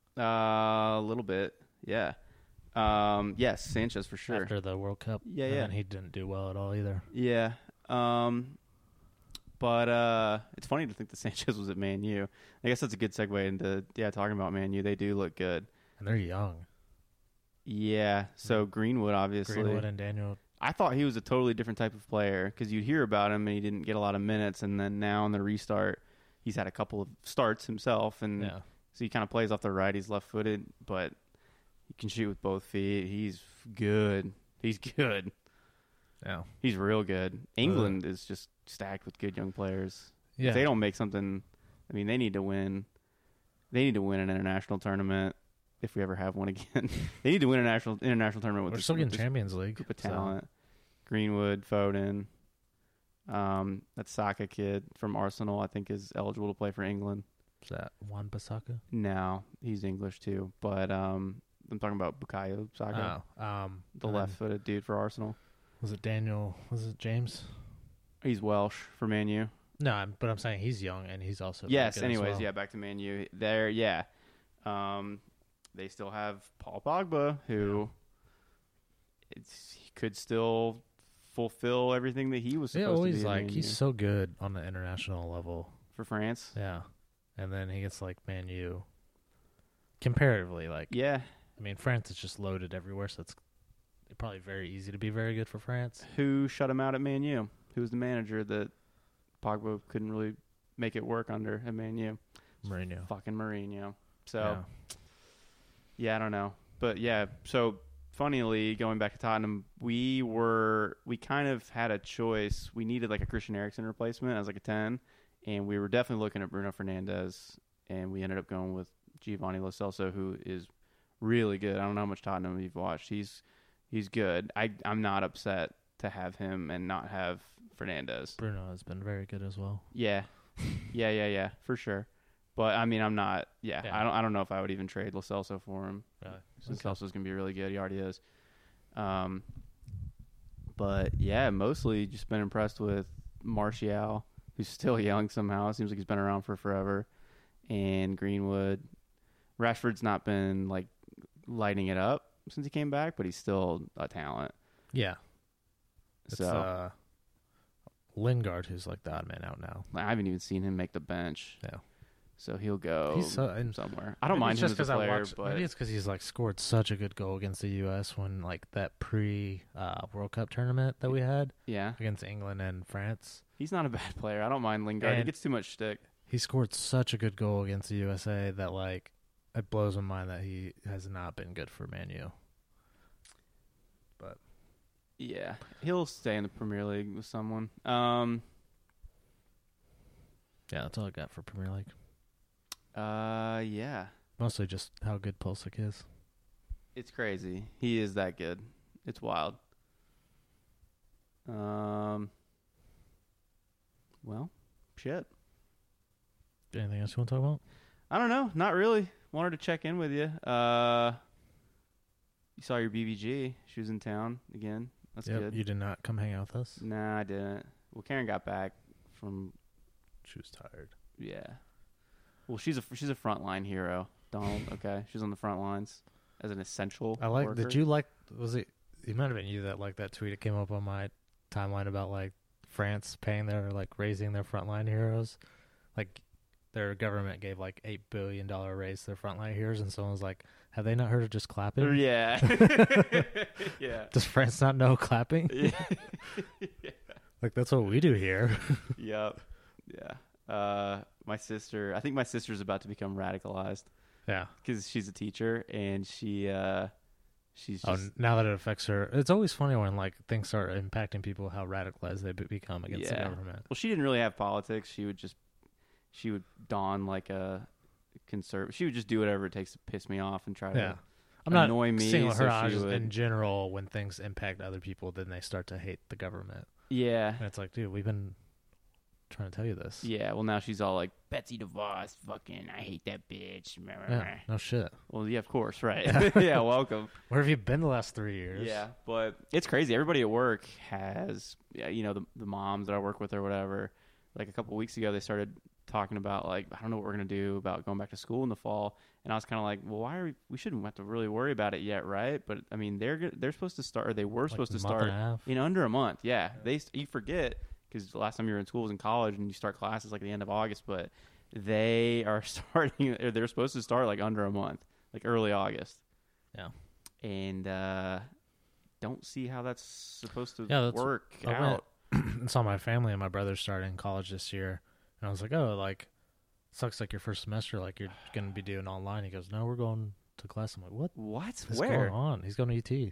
A little bit, yeah. Yes, Sanchez for sure. After the World Cup. Yeah, and yeah. then he didn't do well at all either. Yeah. But it's funny to think that Sanchez was at Man U. I guess that's a good segue into talking about Man U. They do look good. And they're young. Yeah. So Greenwood, obviously. Greenwood and Daniel. I thought he was a totally different type of player because you'd hear about him and he didn't get a lot of minutes, and then now in the restart, he's had a couple of starts himself, and Yeah. so he kind of plays off the right. He's left-footed, but he can shoot with both feet. He's good. He's good. Yeah. He's real good. England is just stacked with good young players. Yeah. If they don't make something, I mean, they need to win. They need to win an international tournament if we ever have one again. They need to win an international tournament with We're this, still getting with this Champions League. group of so- talent. Greenwood, Foden. That Saka kid from Arsenal, I think, is eligible to play for England. Is that Wan Bissaka? No, he's English too. But I'm talking about Bukayo Saka, the and left-footed dude for Arsenal. Was it Daniel? Was it James? He's Welsh for Man U. No, but I'm saying he's young and he's also very Yes. good as Anyways, well. yeah, back to Man U. There, yeah. They still have Paul Pogba, who he could still fulfill everything that he was They supposed to always be. in like Man he's U. so good on the international level. For France. Yeah, and then he gets like Man U. Comparatively, like Yeah. I mean, France is just loaded everywhere, so it's probably very easy to be very good for France. Who shut him out at Man U? Who was the manager that Pogba couldn't really make it work under at Man U? Mourinho. Fucking Mourinho. So, yeah, I don't know. But, yeah, so funnily, going back to Tottenham, we kind of had a choice. We needed like a Christian Eriksen replacement as like a 10, and we were definitely looking at Bruno Fernandes, and we ended up going with Giovanni Lo Celso, who is really good. I don't know how much Tottenham you've watched. He's good. I'm not upset to have him and not have Fernandes. Bruno has been very good as well. Yeah, for sure. But I mean, I'm not. Yeah, Yeah. I don't know if I would even trade Lo Celso for him. Really? Lo Celso's gonna be really good. He already is. But yeah, mostly just been impressed with Martial, who's still young somehow. It seems like he's been around for forever. And Greenwood. Rashford's not been like lighting it up since he came back, but he's still a talent. Yeah. It's So Lingard who's like the odd man out now. I haven't even seen him make the bench. Yeah. So he'll go He's somewhere. I don't Maybe mind it's him just as a 'cause I player, watched- but maybe it's because he's like scored such a good goal against the U.S. when like that World Cup tournament that we had yeah, against England and France. he's not a bad player. I don't mind Lingard. He And- gets too much shtick. He scored such a good goal against the USA that like it blows my mind that he has not been good for Man U. But Yeah, he'll stay in the Premier League with someone. yeah, that's all I got for Premier League. Yeah, Mostly just how good Pulisic is. it's crazy. He is that good. It's wild. Well, shit. Anything else you want to talk about? I don't know. Not really. Wanted to check in with you. You saw your BBG. She was in town again. That's Yep, good. you did not come hang out with us. Nah, I didn't. Well, Karen got back from. She was tired. Yeah. Well, she's a frontline hero, Donald. Okay, she's on the front lines as an essential. I like. worker. Did you like? Was it? It might have been you that like that tweet that came up on my timeline about like France paying their like raising their frontline heroes, like their government gave like $8 billion raise to their frontline heroes, and someone was like, "Have they not heard of just clapping? Yeah. Yeah. Does France not know clapping? Yeah. Like that's what we do here." Yep. Yeah. My sister. I think my sister's about to become radicalized Yeah. because she's a teacher and she's just. Oh, now that it affects her, it's always funny when like things start impacting people how radicalized they become against the Yeah. government. Well, she didn't really have politics. She would don like a conservative. She would just do whatever it takes to piss me off and try Yeah. to I'm not annoy me. singling so her out. she Just would- in general, when things impact other people, then they start to hate the government. Yeah. And it's like, dude, we've been trying to tell you this. Yeah. Well, now she's all like Betsy DeVos. Fucking, I hate that bitch. Yeah, no shit. Well, yeah, of course, right? Yeah, welcome. Where have you been the last 3 years? Yeah, but it's crazy. Everybody at work has, the moms that I work with or whatever. Like a couple weeks ago, they started talking about like, I don't know what we're gonna do about going back to school in the fall. And I was kind of like, well, why are we shouldn't have to really worry about it yet, right? But I mean, they're supposed to start, or they were Like supposed to a month start and a half. in under a month. Yeah, you forget because the last time you were in school was in college, and you start classes like the end of August, but they are starting. Or they're supposed to start like under a month, like early August. Yeah. And don't see how that's supposed to Yeah, that's- work I went- out. And saw my family and my brother starting college this year, and I was like, oh, like, sucks like your first semester, like you're gonna be doing online. He goes, no, we're going to class. I'm like, what? What? What's Where? going on? He's going to UT.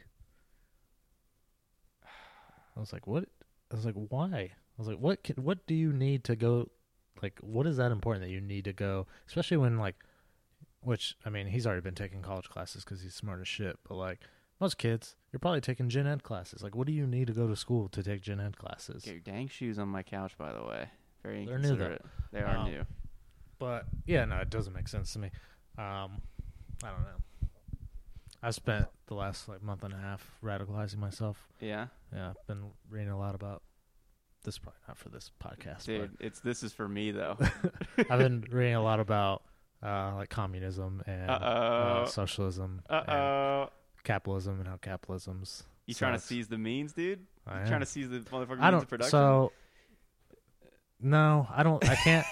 I was like, what? I was like, why? I was like, what do you need to go? Like, what is that important that you need to go? Especially when, like, which, I mean, he's already been taking college classes because he's smart as shit. But, like, most kids, you're probably taking gen ed classes. Like, what do you need to go to school to take gen ed classes? Get your dang shoes on my couch, by the way. Very They're new, though. inconsiderate. They are new. But, yeah, no, it doesn't make sense to me. I don't know. I've spent the last, like, month and a half radicalizing myself. Yeah, Yeah, I've been reading a lot about this. Probably not for this podcast, dude. This is for me though. but I've been reading a lot about like communism and socialism, and capitalism, and how capitalism's. You trying to sucks. seize the means, dude? I You am. trying to seize the motherfucking I means don't. of production? So no, I don't. I can't.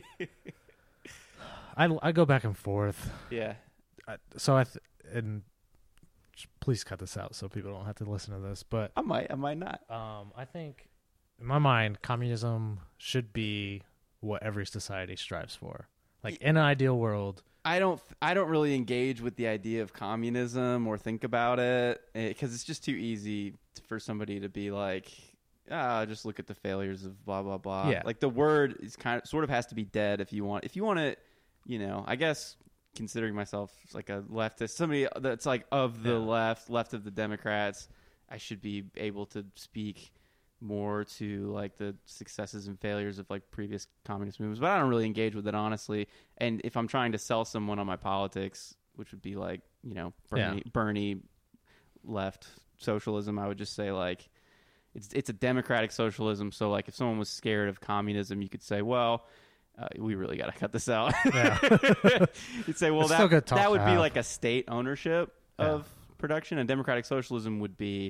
I go back and forth. yeah. So and please cut this out so people don't have to listen to this. But I might not. I think, in my mind, communism should be what every society strives for. Like, in an ideal world, I don't really engage with the idea of communism or think about it because it's just too easy for somebody to be like, just look at the failures of blah blah blah. Yeah. Like the word is sort of has to be dead if you want to, I guess considering myself like a leftist, somebody that's like of the left of the Democrats, I should be able to speak more to like the successes and failures of like previous communist movements, but I don't really engage with it honestly. And if I'm trying to sell someone on my politics, which would be like, Bernie left socialism, I would just say like it's a democratic socialism. So like if someone was scared of communism, you could say, well, we really got to cut this out. Yeah. You'd say, well, It's still good talk that would to be have. like a state ownership of production, and democratic socialism would be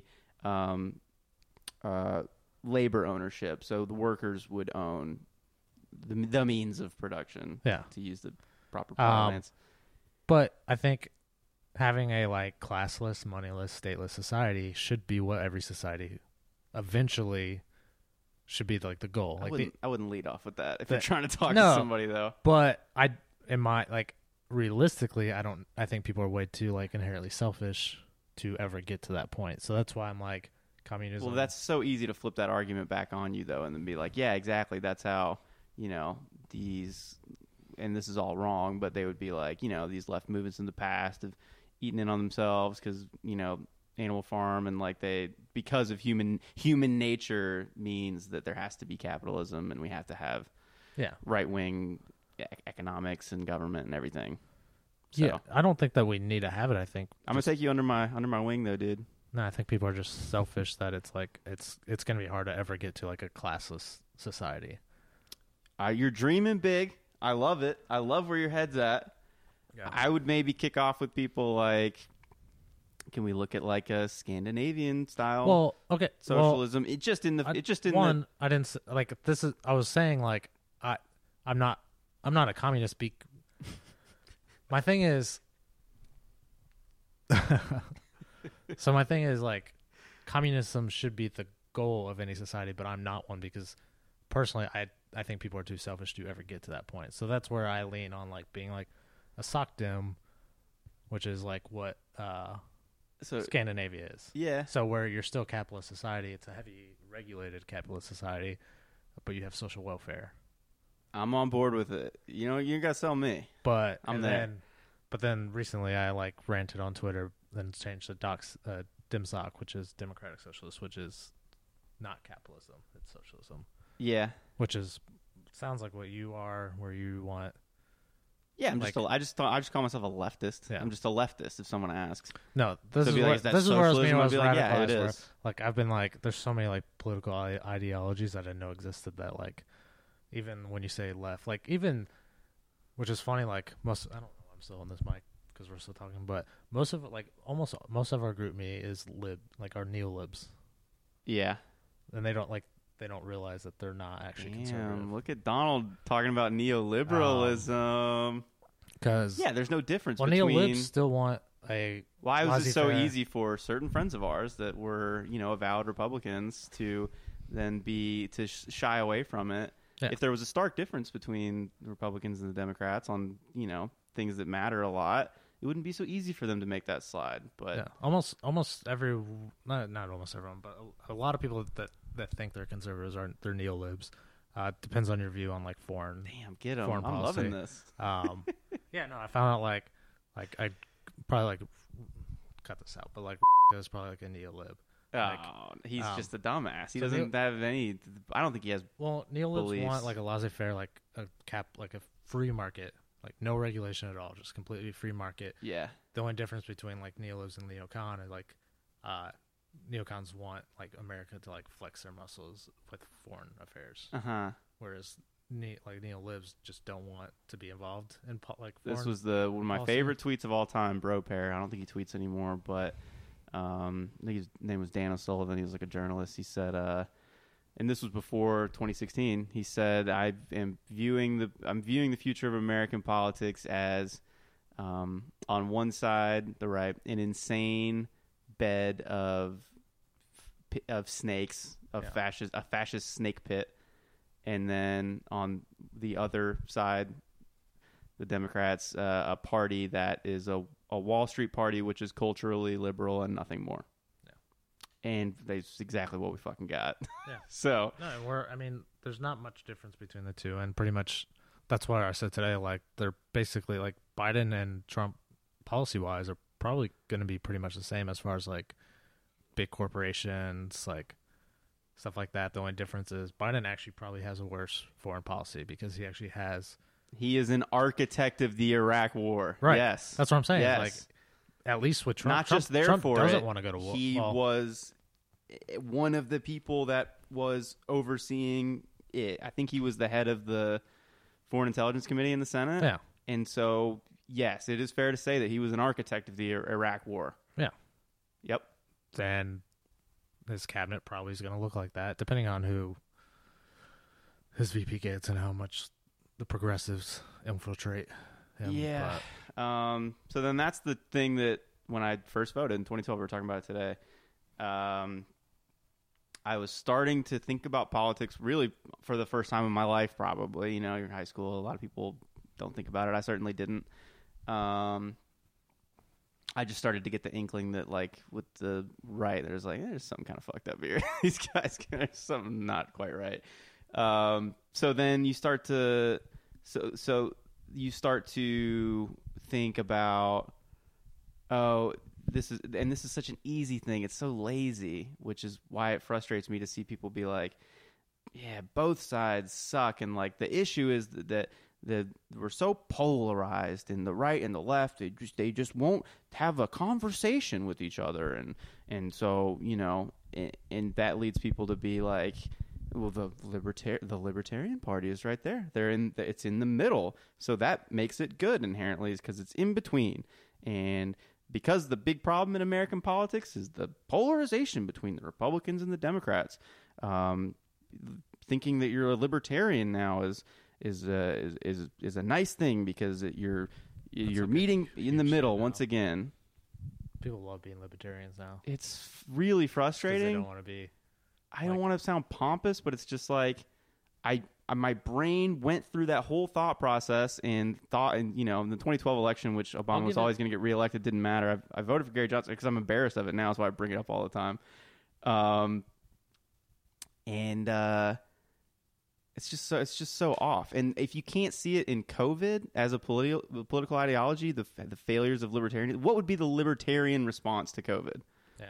labor ownership. So the workers would own the means of production. Yeah. To use the proper parlance. but I think having a like classless, moneyless, stateless society should be what every society eventually should be like the goal. Like I wouldn't lead off with that if the- you're trying to talk No. to somebody though. but realistically, I think people are way too like inherently selfish to ever get to that point. So that's why I'm like communism. Well, that's so easy to flip that argument back on you though, and then be like, yeah, exactly. That's how these, and this is all wrong. But they would be like, these left movements in the past have eaten in on themselves because Animal Farm and like because of human nature means that there has to be capitalism and we have to have right wing economics and government and everything. So, Yeah, I don't think that we need to have it. I think I'm gonna take you under my wing though, dude. No, I think people are just selfish that it's like it's going to be hard to ever get to like a classless society. You're dreaming big. I love it. I love where your head's at. Yeah. I would maybe kick off with people like, can we look at like a Scandinavian style Well, okay, socialism? I didn't like this is. I was saying like I'm not a communist. My thing is, so my thing is like, communism should be the goal of any society, but I'm not one because personally, I think people are too selfish to ever get to that point. So that's where I lean on like being like a SOCDEM, which is like what so Scandinavia is. yeah. So where you're still capitalist society, it's a heavy regulated capitalist society, but you have social welfare. I'm on board with it. You gotta sell me. But I'm there. But then recently I like ranted on Twitter and changed the DemSoc, which is Democratic Socialist, which is not capitalism, it's socialism. Yeah. Which is sounds like what you are, where you want. Yeah, Like- I just call myself a leftist. Yeah. I'm just a leftist if someone asks. No, this So is be like, where is that this is where I was being socialism? I'd most be like, yeah, it radicalized. Where, is. like I've been like, there's so many like political ideologies that I didn't know existed that like, even when you say left, like even, which is funny, like I don't know, I'm still on this mic because we're still talking, but most of it, like almost most of our group me is lib, like our neo-libs, Yeah. and they don't like they don't realize that they're not actually Damn, conservative. look at Donald talking about neoliberalism. Because Yeah, there's no difference well, between. neolibs still want a Why was it so laissez-faire. easy for certain friends of ours that were, avowed Republicans to then shy away from it? Yeah. If there was a stark difference between the Republicans and the Democrats on, things that matter a lot, it wouldn't be so easy for them to make that slide. But Yeah, almost every not almost everyone, but a lot of people that think they're conservatives they're neolibs. Depends on your view on like foreign. damn, get them! Foreign I'm policy. loving this. Yeah, no, I found out like I probably like cut this out, but like is probably like a neolib. Like, Oh, he's just a dumbass. He so doesn't have any. I don't think he has. Well, neolibs Beliefs. want like a laissez-faire, like a free market, like no regulation at all, just completely free market. Yeah, The only difference between like neolibs and neocon is like neocons want like America to like flex their muscles with foreign affairs, whereas neolibs just don't want to be involved in like foreign. This was one of my policy. favorite tweets of all time, Bro Pair. I don't think he tweets anymore, but I think his name was Dan O'Sullivan. He was like a journalist. He said, and this was before 2016. He said, I'm viewing the future of American politics as, on one side, the right, an insane bed of snakes, a fascist snake pit, and then on the other side, the Democrats, a party that is a Wall Street party, which is culturally liberal and nothing more. Yeah. And that's exactly what we fucking got. Yeah. So No, there's not much difference between the two, and pretty much that's why I said today, like they're basically like Biden and Trump policy wise are probably going to be pretty much the same as far as like big corporations, like stuff like that. The only difference is Biden actually probably has a worse foreign policy because he actually has. he is an architect of the Iraq War. Right. Yes. That's what I'm saying. Yes. Like, at least with Trump, Not just there Trump for doesn't it. want to go to war. He Well, was one of the people that was overseeing it. I think he was the head of the Foreign Intelligence Committee in the Senate. Yeah. And so, yes, it is fair to say that he was an architect of the Iraq War. Yeah. Yep. then his cabinet probably is going to look like that, depending on who his VP gets and how much the progressives infiltrate him. Yeah. But So then that's the thing that when I first voted in 2012, we were talking about it today. I was starting to think about politics really for the first time in my life, probably. You're in high school. A lot of people don't think about it. I certainly didn't. I just started to get the inkling that, like, with the right, there's something kind of fucked up here. These guys, there's something not quite right. So then you start to, you start to think about, this is such an easy thing. It's so lazy, which is why it frustrates me to see people be like, yeah, both sides suck. And like the issue is that we're so polarized in the right and the left. They just won't have a conversation with each other. And so, and that leads people to be like, well, the Libertarian Party is right there. It's in the middle. So that makes it good inherently, is because it's in between. And because the big problem in American politics is the polarization between the Republicans and the Democrats. Thinking that you're a libertarian now is a nice thing because you're meeting in the middle once again. people love being libertarians now. It's really 'Cause frustrating. they don't want to be. I don't want to sound pompous, but it's just like my brain went through that whole thought process and thought, and in the 2012 election, which Obama was always going to get reelected, didn't matter. I voted for Gary Johnson because I'm embarrassed of it now. That's why I bring it up all the time. It's just so off. And if you can't see it in COVID as a political ideology, the failures of libertarianism, what would be the libertarian response to COVID? Yeah.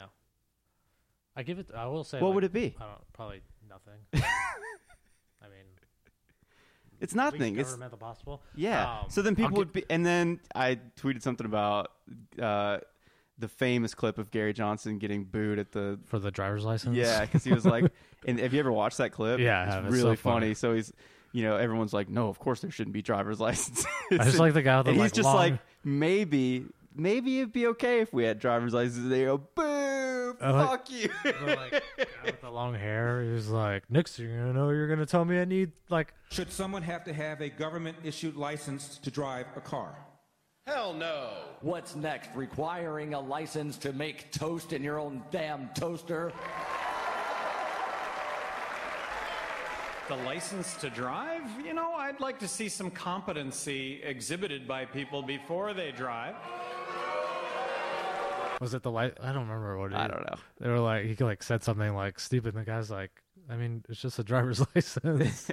I will say. What would it be? Probably nothing. I mean, It's nothing. least It's governmental possible. yeah. So then people I'll would be, and then I tweeted something about the famous clip of Gary Johnson getting booed at the for the driver's license. yeah, because he was like, and have you ever watched that clip? Yeah, I it's have. It's really so funny. So he's, everyone's like, no, of course there shouldn't be driver's licenses. I just like the guy with the and like he's just long, like, maybe it'd be okay if we had driver's licenses. They go, boo, Fuck you. Like, guy with the long hair, he was like, next thing you know, you're gonna tell me I need like. Should someone have to have a government-issued license to drive a car? Hell no. What's next? Requiring a license to make toast in your own damn toaster? The license to drive? You know, I'd like to see some competency exhibited by people before they drive. Was it the light? I don't remember what it is. I don't know. They were like, he like said something like stupid, and the guy's like, I mean, it's just a driver's license.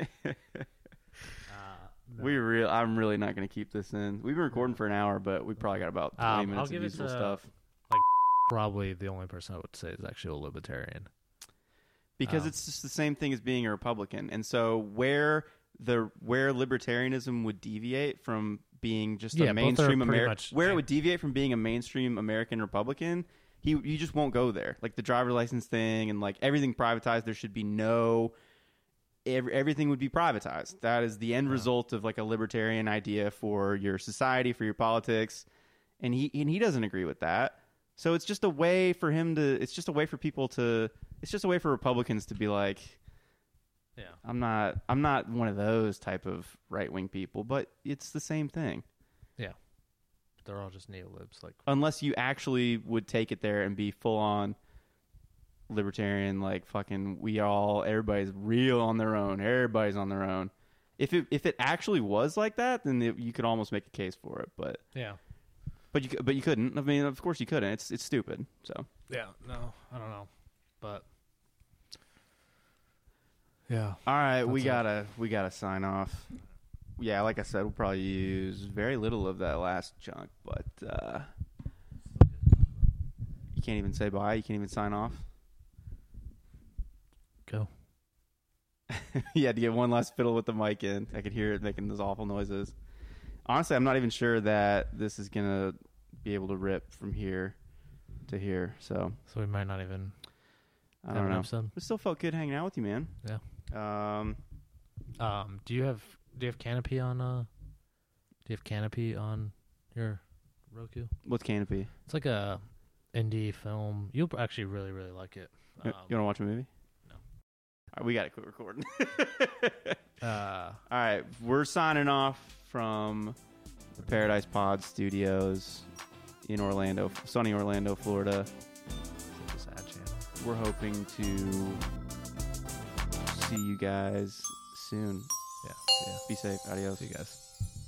I'm really not going to keep this in. We've been recording for an hour, but we probably got about 20 minutes of useful stuff. Probably the only person I would say is actually a libertarian. Because it's just the same thing as being a Republican. And so where libertarianism would deviate from being just a mainstream American, it would deviate from being a mainstream American Republican, you just won't go there. Like the driver license thing and like everything privatized, there should be everything would be privatized. That is the end result of like a libertarian idea for your society, for your politics. And he doesn't agree with that. So it's just a way for it's just a way for Republicans to be like, yeah, I'm not one of those type of right-wing people, but it's the same thing. Yeah. They're all just neolibs. Like, unless you actually would take it there and be full-on libertarian, like fucking everybody's real on their own. Everybody's on their own. If it actually was like that, then you could almost make a case for it, but yeah. But you couldn't. I mean, of course you couldn't. It's stupid. So yeah, no, I don't know, but yeah. All right, we gotta sign off. Yeah, like I said, we'll probably use very little of that last chunk, but you can't even say bye. You can't even sign off. Go. You had to get one last fiddle with the mic in. I could hear it making those awful noises. Honestly, I'm not even sure that this is going to be able to rip from here to here. So we might not even I don't know. It still felt good hanging out with you, man. Yeah. Do you have Canopy on your Roku? What's Canopy? It's like a indie film. You'll actually really, really like it. You want to watch a movie? No. All right, we got to quit recording. All right, we're signing off from the Paradise Pod Studios in Orlando, sunny Orlando, Florida. Such a sad channel. We're hoping to see you guys soon. Yeah. Be safe. Adios. See you guys.